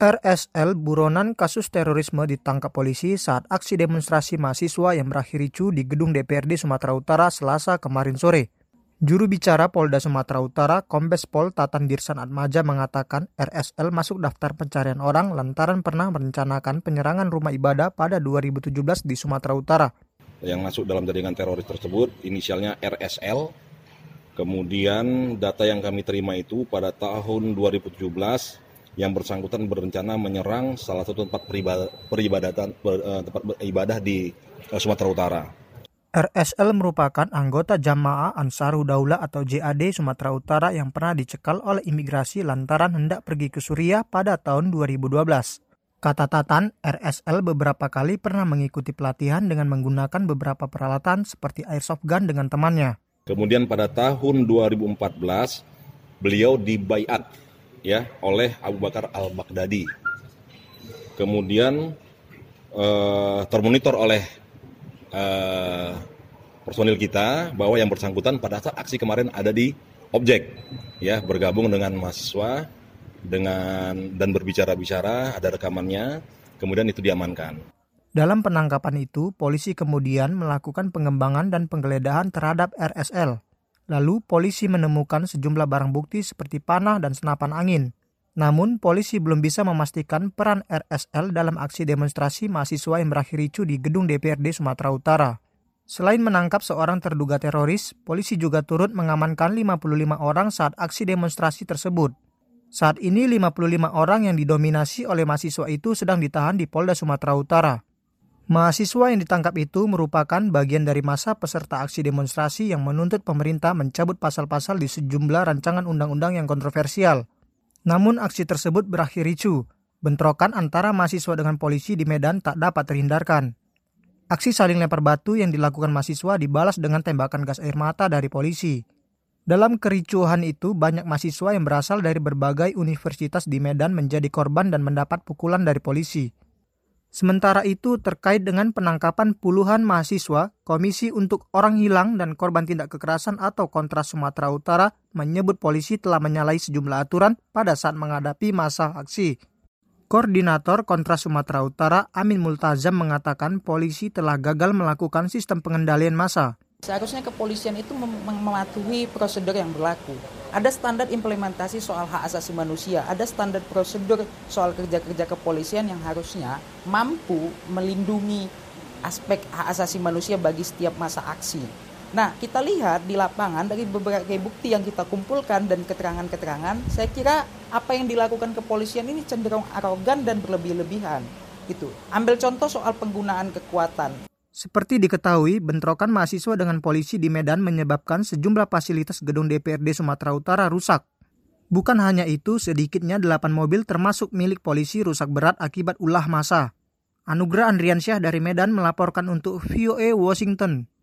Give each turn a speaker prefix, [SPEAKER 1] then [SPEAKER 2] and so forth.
[SPEAKER 1] RSL, buronan kasus terorisme, ditangkap polisi saat aksi demonstrasi mahasiswa yang berakhir ricuh di gedung DPRD Sumatera Utara Selasa kemarin sore. Juru bicara Polda Sumatera Utara, Kombes Pol Tatan Dirsan Atmaja mengatakan RSL masuk daftar pencarian orang lantaran pernah merencanakan penyerangan rumah ibadah pada 2017 di Sumatera Utara.
[SPEAKER 2] Yang masuk dalam jaringan teroris tersebut inisialnya RSL. Kemudian data yang kami terima itu pada tahun 2017 yang bersangkutan berencana menyerang salah satu tempat beribadah di Sumatera Utara.
[SPEAKER 1] RSL merupakan anggota Jamaah Ansarud Daulah atau JAD Sumatera Utara yang pernah dicekal oleh imigrasi lantaran hendak pergi ke Suriah pada tahun 2012. Kata Tatan, RSL beberapa kali pernah mengikuti pelatihan dengan menggunakan beberapa peralatan seperti airsoft gun dengan temannya.
[SPEAKER 2] Kemudian pada tahun 2014 beliau dibaiat oleh Abu Bakar Al-Baghdadi. Kemudian termonitor oleh personil kita bahwa yang bersangkutan pada saat aksi kemarin ada di objek, bergabung dengan mahasiswa dan berbicara-bicara, ada rekamannya, kemudian itu diamankan.
[SPEAKER 1] Dalam penangkapan itu, polisi kemudian melakukan pengembangan dan penggeledahan terhadap RSL. Lalu, polisi menemukan sejumlah barang bukti seperti panah dan senapan angin. Namun, polisi belum bisa memastikan peran RSL dalam aksi demonstrasi mahasiswa yang berakhir ricuh di gedung DPRD Sumatera Utara. Selain menangkap seorang terduga teroris, polisi juga turut mengamankan 55 orang saat aksi demonstrasi tersebut. Saat ini, 55 orang yang didominasi oleh mahasiswa itu sedang ditahan di Polda Sumatera Utara. Mahasiswa yang ditangkap itu merupakan bagian dari masa peserta aksi demonstrasi yang menuntut pemerintah mencabut pasal-pasal di sejumlah rancangan undang-undang yang kontroversial. Namun aksi tersebut berakhir ricuh. Bentrokan antara mahasiswa dengan polisi di Medan tak dapat terhindarkan. Aksi saling lempar batu yang dilakukan mahasiswa dibalas dengan tembakan gas air mata dari polisi. Dalam kericuhan itu, banyak mahasiswa yang berasal dari berbagai universitas di Medan menjadi korban dan mendapat pukulan dari polisi. Sementara itu, terkait dengan penangkapan puluhan mahasiswa, Komisi untuk Orang Hilang dan Korban Tindak Kekerasan atau Kontras Sumatera Utara menyebut polisi telah menyalahi sejumlah aturan pada saat menghadapi masa aksi. Koordinator Kontras Sumatera Utara, Amin Multazam, mengatakan polisi telah gagal melakukan sistem pengendalian massa.
[SPEAKER 3] Seharusnya kepolisian itu mematuhi prosedur yang berlaku. Ada standar implementasi soal hak asasi manusia, ada standar prosedur soal kerja-kerja kepolisian yang harusnya mampu melindungi aspek hak asasi manusia bagi setiap masa aksi. Nah, kita lihat di lapangan dari beberapa bukti yang kita kumpulkan dan keterangan-keterangan, saya kira apa yang dilakukan kepolisian ini cenderung arogan dan berlebih-lebihan. Gitu. Ambil contoh soal penggunaan kekuatan.
[SPEAKER 1] Seperti diketahui, bentrokan mahasiswa dengan polisi di Medan menyebabkan sejumlah fasilitas gedung DPRD Sumatera Utara rusak. Bukan hanya itu, sedikitnya 8 mobil termasuk milik polisi rusak berat akibat ulah massa. Anugrah Andriansyah dari Medan melaporkan untuk VOA Washington.